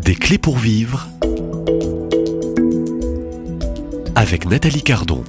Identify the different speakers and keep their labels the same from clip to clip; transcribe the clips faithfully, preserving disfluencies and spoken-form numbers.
Speaker 1: Des clés pour vivre avec Nathalie Cardon.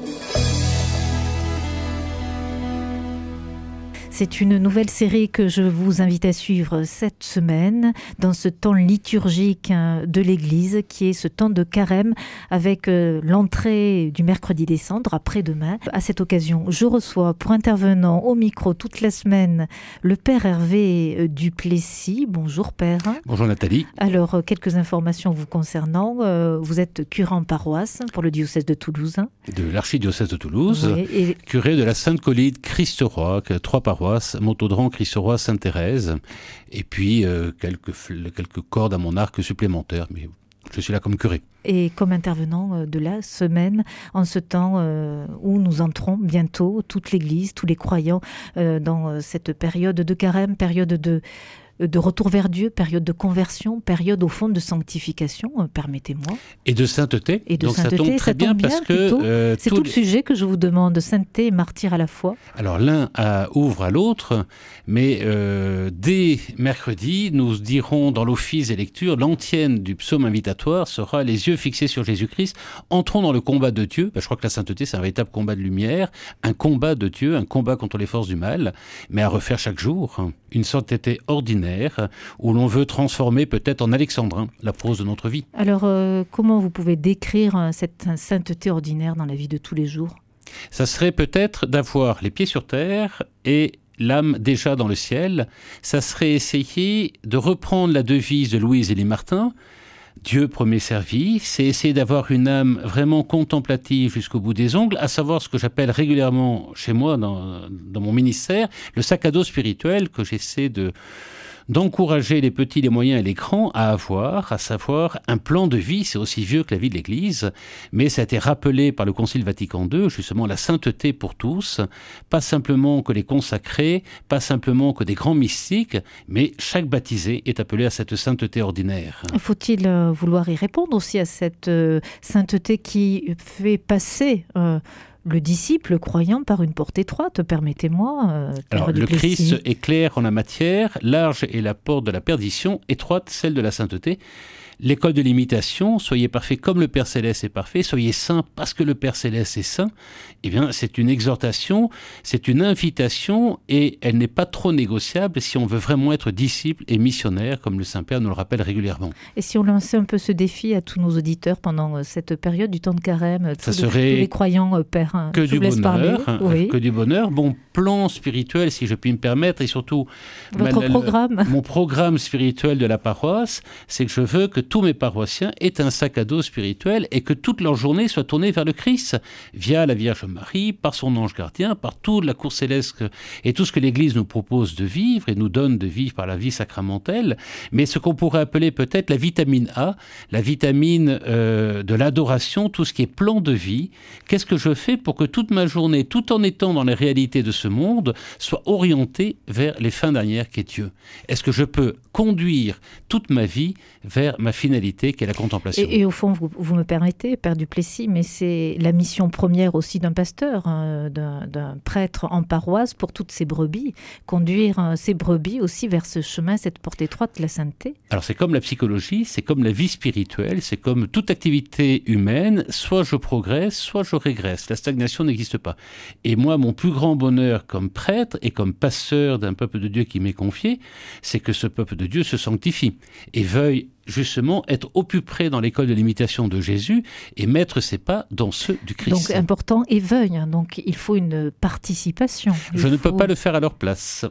Speaker 2: C'est une nouvelle série que je vous invite à suivre cette semaine dans ce temps liturgique de l'Église qui est ce temps de carême avec l'entrée du mercredi des cendres après-demain. À cette occasion, je reçois pour intervenant au micro toute la semaine le Père Hervé Duplessis. Bonjour Père.
Speaker 3: Bonjour Nathalie.
Speaker 2: Alors, quelques informations vous concernant. Vous êtes curé en paroisse pour le diocèse de Toulouse.
Speaker 3: De l'archidiocèse de Toulouse,
Speaker 2: oui, et...
Speaker 3: curé de la Sainte-Colline Christ-Roi, trois paroisses. Montaudran, Christ-Roi, Sainte-Thérèse, et puis euh, quelques, quelques cordes à mon arc supplémentaires, mais je suis là comme curé.
Speaker 2: Et comme intervenant de la semaine, en ce temps euh, où nous entrons bientôt, toute l'Église, tous les croyants, euh, dans cette période de carême, période de... de retour vers Dieu, période de conversion, période au fond de sanctification, euh, permettez-moi.
Speaker 3: Et de sainteté.
Speaker 2: Et de
Speaker 3: Donc
Speaker 2: sainteté,
Speaker 3: ça tombe très
Speaker 2: ça tombe
Speaker 3: bien, parce que...
Speaker 2: Euh, c'est tout les... le sujet que je vous demande, sainteté et martyr à la fois.
Speaker 3: Alors l'un à, ouvre à l'autre, mais euh, dès mercredi, nous dirons dans l'office des lectures, l'antienne du psaume invitatoire sera les yeux fixés sur Jésus-Christ. Entrons dans le combat de Dieu. Ben, je crois que la sainteté, c'est un véritable combat de lumière, un combat de Dieu, un combat contre les forces du mal, mais à refaire chaque jour. Une sainteté ordinaire, où l'on veut transformer peut-être en alexandrin la prose de notre vie.
Speaker 2: Alors, euh, comment vous pouvez décrire cette sainteté ordinaire dans la vie de tous les jours ?
Speaker 3: Ça serait peut-être d'avoir les pieds sur terre et l'âme déjà dans le ciel. Ça serait essayer de reprendre la devise de Louise Élie Martin, Dieu premier servi, c'est essayer d'avoir une âme vraiment contemplative jusqu'au bout des ongles, à savoir ce que j'appelle régulièrement chez moi, dans, dans mon ministère, le sac à dos spirituel que j'essaie de... d'encourager les petits, les moyens et les grands à avoir, à savoir un plan de vie. C'est aussi vieux que la vie de l'Église, mais ça a été rappelé par le Concile Vatican deux, justement la sainteté pour tous, pas simplement que les consacrés, pas simplement que des grands mystiques, mais chaque baptisé est appelé à cette sainteté ordinaire.
Speaker 2: Faut-il euh, vouloir y répondre aussi à cette euh, sainteté qui fait passer... Euh le disciple, le croyant, par une porte étroite, permettez-moi. Euh,
Speaker 3: Alors, le Christ est clair en la matière, large est la porte de la perdition, étroite celle de la sainteté. L'école de l'imitation, soyez parfaits comme le Père Céleste est parfait, soyez saints parce que le Père Céleste est saint. Eh bien, c'est une exhortation, c'est une invitation et elle n'est pas trop négociable si on veut vraiment être disciple et missionnaire, comme le Saint-Père nous le rappelle régulièrement.
Speaker 2: Et si on lançait un peu ce défi à tous nos auditeurs pendant cette période du temps de carême,
Speaker 3: ça
Speaker 2: tous,
Speaker 3: serait
Speaker 2: tous les croyants, euh, Père, hein,
Speaker 3: que
Speaker 2: je
Speaker 3: du
Speaker 2: vous laisse
Speaker 3: bonheur,
Speaker 2: parler. Oui.
Speaker 3: Que du bonheur. Bon plan spirituel, si je puis me permettre, et surtout
Speaker 2: votre
Speaker 3: ma,
Speaker 2: programme.
Speaker 3: Le, mon programme spirituel de la paroisse, c'est que je veux que tous mes paroissiens aient un sac à dos spirituel et que toute leur journée soit tournée vers le Christ, via la Vierge Marie, par son ange gardien, par toute la cour céleste et tout ce que l'Église nous propose de vivre et nous donne de vivre par la vie sacramentelle, mais ce qu'on pourrait appeler peut-être la vitamine A, la vitamine euh, de l'adoration, tout ce qui est plan de vie. Qu'est-ce que je fais pour que toute ma journée, tout en étant dans les réalités de ce monde, soit orientée vers les fins dernières qu'est Dieu? Est-ce que je peux conduire toute ma vie vers ma finalité qui est la contemplation?
Speaker 2: Et, et au fond, vous, vous me permettez, Père Duplessis, mais c'est la mission première aussi d'un pasteur, hein, d'un, d'un prêtre en paroisse pour toutes ces brebis, conduire hein, ces brebis aussi vers ce chemin, cette porte étroite de la sainteté.
Speaker 3: Alors c'est comme la psychologie, c'est comme la vie spirituelle, c'est comme toute activité humaine, soit je progresse, soit je régresse. La stagnation n'existe pas. Et moi, mon plus grand bonheur comme prêtre et comme pasteur d'un peuple de Dieu qui m'est confié, c'est que ce peuple de Dieu se sanctifie et veuille justement être au plus près dans l'école de l'imitation de Jésus et mettre ses pas dans ceux du Christ.
Speaker 2: Donc important, et veuille, hein, donc il faut une participation. Il
Speaker 3: Je ne
Speaker 2: faut...
Speaker 3: peux pas le faire à leur place.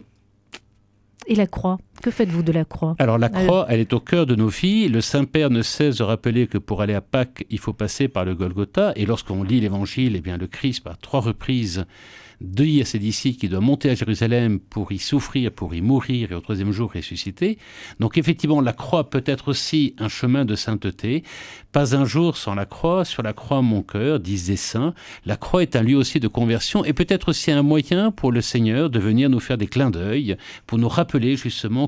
Speaker 2: Et la croix, que faites-vous de la croix?
Speaker 3: Alors la croix, elle est au cœur de nos vies. Le Saint-Père ne cesse de rappeler que pour aller à Pâques, il faut passer par le Golgotha. Et lorsqu'on lit l'Évangile, eh bien le Christ, par trois reprises, dit à ses disciples qu'il doit monter à Jérusalem pour y souffrir, pour y mourir et au troisième jour ressusciter. Donc effectivement, la croix peut être aussi un chemin de sainteté. Pas un jour sans la croix, sur la croix mon cœur, disent des saints. La croix est un lieu aussi de conversion et peut-être aussi un moyen pour le Seigneur de venir nous faire des clins d'œil, pour nous rappeler justement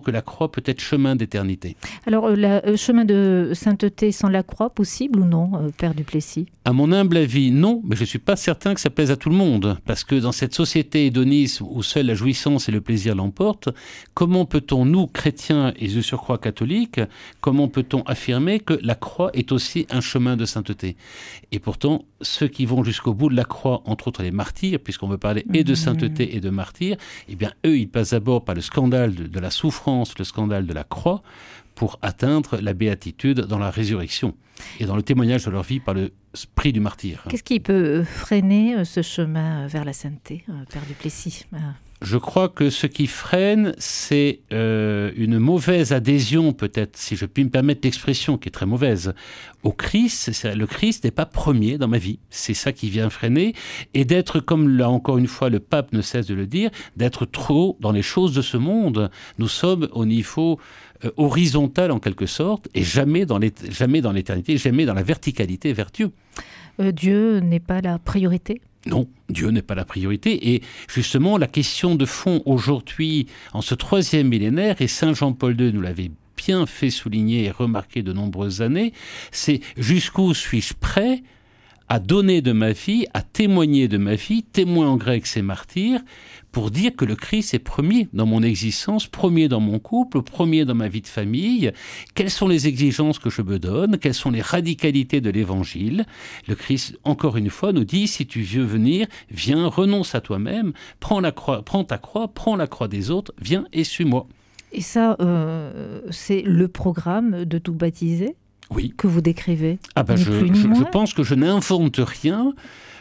Speaker 3: que la croix peut être chemin d'éternité.
Speaker 2: Alors, le chemin de sainteté sans la croix, possible ou non, euh, Père Duplessis ?
Speaker 3: À mon humble avis, non, mais je ne suis pas certain que ça plaise à tout le monde, parce que dans cette société hédoniste où seule la jouissance et le plaisir l'emportent, comment peut-on, nous, chrétiens et de surcroît catholiques, comment peut-on affirmer que la croix est aussi un chemin de sainteté ? Et pourtant, ceux qui vont jusqu'au bout de la croix, entre autres les martyrs, puisqu'on veut parler et de sainteté et de martyrs, eh bien, eux, ils passent d'abord par le scandale de, de la souffrance, le scandale de la croix, pour atteindre la béatitude dans la résurrection et dans le témoignage de leur vie par le prix du martyr.
Speaker 2: Qu'est-ce qui peut freiner ce chemin vers la sainteté, Père Duplessis ?
Speaker 3: Je crois que ce qui freine, c'est euh, une mauvaise adhésion, peut-être, si je puis me permettre l'expression, qui est très mauvaise, au Christ. C'est, le Christ n'est pas premier dans ma vie. C'est ça qui vient freiner. Et d'être, comme là encore une fois le pape ne cesse de le dire, d'être trop dans les choses de ce monde. Nous sommes au niveau euh, horizontal en quelque sorte, et jamais dans, jamais dans l'éternité, jamais dans la verticalité vers Dieu.
Speaker 2: Euh, Dieu n'est pas la priorité ?
Speaker 3: Non, Dieu n'est pas la priorité. Et justement, la question de fond aujourd'hui, en ce troisième millénaire, et Saint Jean-Paul deux nous l'avait bien fait souligner et remarquer de nombreuses années, c'est jusqu'où suis-je prêt à donner de ma vie, à témoigner de ma vie, témoin en grec c'est martyr, pour dire que le Christ est premier dans mon existence, premier dans mon couple, premier dans ma vie de famille. Quelles sont les exigences que je me donne ? Quelles sont les radicalités de l'Évangile ? Le Christ, encore une fois, nous dit, si tu veux venir, viens, renonce à toi-même, prends, la croix, prends ta croix, prends la croix des autres, viens et suis-moi.
Speaker 2: Et ça, euh, c'est le programme de tout baptisé ?
Speaker 3: Oui.
Speaker 2: Que vous décrivez ?
Speaker 3: Ah ben
Speaker 2: ni
Speaker 3: je,
Speaker 2: plus, ni
Speaker 3: je,
Speaker 2: moins.
Speaker 3: je pense que je n'invente rien.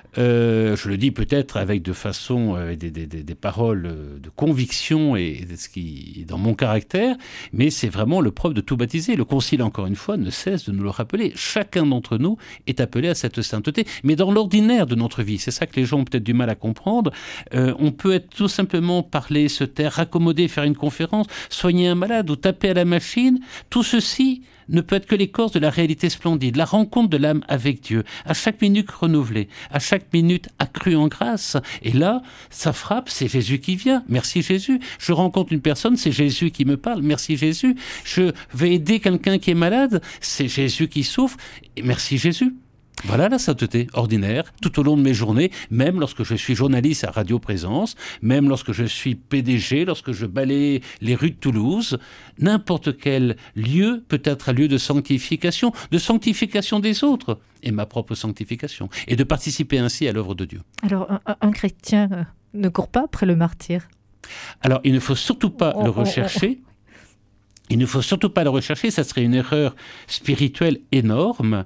Speaker 3: Euh, je le dis peut-être avec de façon euh, des, des, des, des paroles de conviction et de ce qui est dans mon caractère, mais c'est vraiment le propre de tout baptiser. Le Concile, encore une fois, ne cesse de nous le rappeler. Chacun d'entre nous est appelé à cette sainteté, mais dans l'ordinaire de notre vie. C'est ça que les gens ont peut-être du mal à comprendre. Euh, on peut être tout simplement parler, se taire, raccommoder, faire une conférence, soigner un malade ou taper à la machine. Tout ceci ne peut être que l'écorce de la réalité splendide, la rencontre de l'âme avec Dieu, à chaque minute renouvelée, à chaque minute accrue en grâce. Et là, ça frappe, c'est Jésus qui vient. Merci Jésus. Je rencontre une personne, c'est Jésus qui me parle. Merci Jésus. Je vais aider quelqu'un qui est malade, c'est Jésus qui souffre. Et merci Jésus. Voilà la sainteté ordinaire, tout au long de mes journées, même lorsque je suis journaliste à Radio Présence, même lorsque je suis P D G, lorsque je balaye les rues de Toulouse, n'importe quel lieu peut être un lieu de sanctification, de sanctification des autres, et ma propre sanctification, et de participer ainsi à l'œuvre de Dieu.
Speaker 2: Alors, un, un chrétien euh, ne court pas après le martyr ?
Speaker 3: Alors, il ne faut surtout pas
Speaker 2: oh,
Speaker 3: le
Speaker 2: oh,
Speaker 3: rechercher.
Speaker 2: Oh, oh.
Speaker 3: Il ne faut surtout pas le rechercher, ça serait une erreur spirituelle énorme.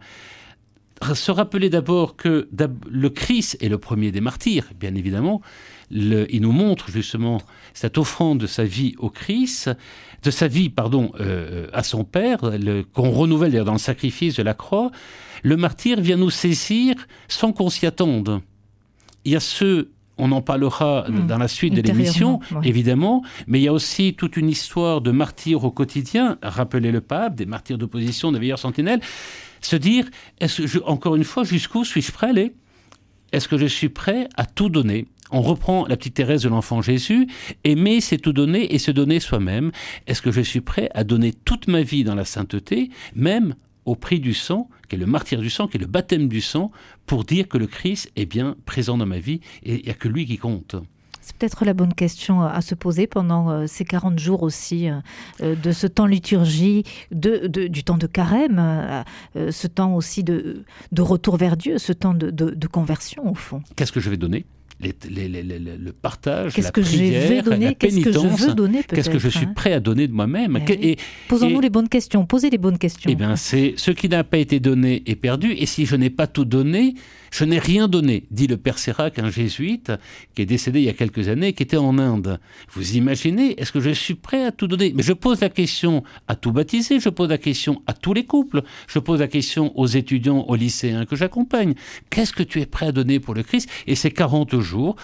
Speaker 3: Se rappeler d'abord que le Christ est le premier des martyrs, bien évidemment. Le, il nous montre justement cette offrande de sa vie au Christ, de sa vie, pardon, euh, à son Père, le, qu'on renouvelle d'ailleurs dans le sacrifice de la croix. Le martyr vient nous saisir sans qu'on s'y attende. Il y a ceux, on en parlera mmh, dans la suite de l'émission, ouais. évidemment, mais il y a aussi toute une histoire de martyrs au quotidien. Rappelez le pape, des martyrs d'opposition, des veilleurs sentinelles. Se dire, est-ce que je, encore une fois, jusqu'où suis-je prêt à aller ? Est-ce que je suis prêt à tout donner ? On reprend la petite Thérèse de l'Enfant Jésus, aimer c'est tout donner et se donner soi-même. Est-ce que je suis prêt à donner toute ma vie dans la sainteté, même au prix du sang, qui est le martyre du sang, qui est le baptême du sang, pour dire que le Christ est bien présent dans ma vie et il n'y a que lui qui compte ?
Speaker 2: C'est peut-être la bonne question à se poser pendant ces quarante jours aussi de ce temps liturgie, de, de, du temps de carême, ce temps aussi de, de retour vers Dieu, ce temps de, de, de conversion au fond.
Speaker 3: Qu'est-ce que je vais donner ? Les, les, les, les, le partage,
Speaker 2: qu'est-ce
Speaker 3: la
Speaker 2: que
Speaker 3: prière,
Speaker 2: je vais donner,
Speaker 3: la
Speaker 2: qu'est-ce
Speaker 3: pénitence,
Speaker 2: que je veux donner,
Speaker 3: qu'est-ce que je suis
Speaker 2: hein.
Speaker 3: prêt à donner de moi-même.
Speaker 2: Et, et, Posons-nous et, les bonnes questions, posez les bonnes questions.
Speaker 3: Eh bien, c'est ce qui n'a pas été donné est perdu, et si je n'ai pas tout donné, je n'ai rien donné, dit le père Sérac, un jésuite qui est décédé il y a quelques années, qui était en Inde. Vous imaginez, est-ce que je suis prêt à tout donner ? Mais je pose la question à tout baptisé, je pose la question à tous les couples, je pose la question aux étudiants, aux lycéens que j'accompagne. Qu'est-ce que tu es prêt à donner pour le Christ ? Et ces quarante jours,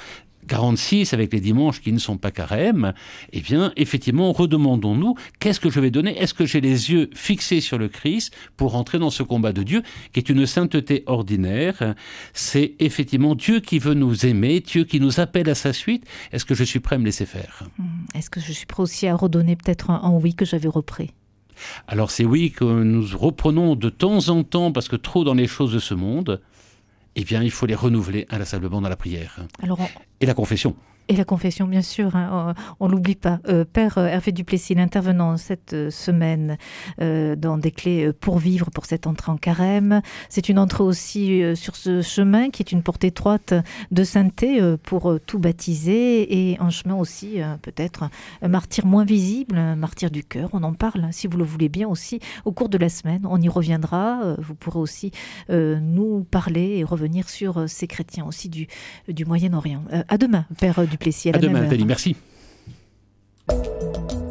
Speaker 3: quarante-six avec les dimanches qui ne sont pas carême, eh bien, effectivement, redemandons-nous, qu'est-ce que je vais donner? Est-ce que j'ai les yeux fixés sur le Christ pour entrer dans ce combat de Dieu, qui est une sainteté ordinaire? C'est effectivement Dieu qui veut nous aimer, Dieu qui nous appelle à sa suite. Est-ce que je suis prêt à me laisser faire?
Speaker 2: Est-ce que je suis prêt aussi à redonner peut-être un, un oui que j'avais repris?
Speaker 3: Alors c'est oui que nous reprenons de temps en temps, parce que trop dans les choses de ce monde, eh bien, il faut les renouveler inlassablement dans la prière.
Speaker 2: Alors on...
Speaker 3: Et la confession.
Speaker 2: Et la confession, bien sûr, hein, on ne l'oublie pas. Euh, Père Hervé Duplessis, intervenant cette semaine euh, dans des clés pour vivre pour cette entrée en carême. C'est une entrée aussi euh, sur ce chemin qui est une porte étroite de sainteté euh, pour euh, tout baptiser et un chemin aussi euh, peut-être un martyr moins visible, un martyr du cœur. On en parle, si vous le voulez bien aussi, au cours de la semaine. On y reviendra. Euh, vous pourrez aussi euh, nous parler et revenir sur euh, ces chrétiens aussi du, du Moyen-Orient. Euh, à demain, Père Duplessis. À,
Speaker 3: à
Speaker 2: la
Speaker 3: demain,
Speaker 2: même heure.
Speaker 3: Nathalie, merci.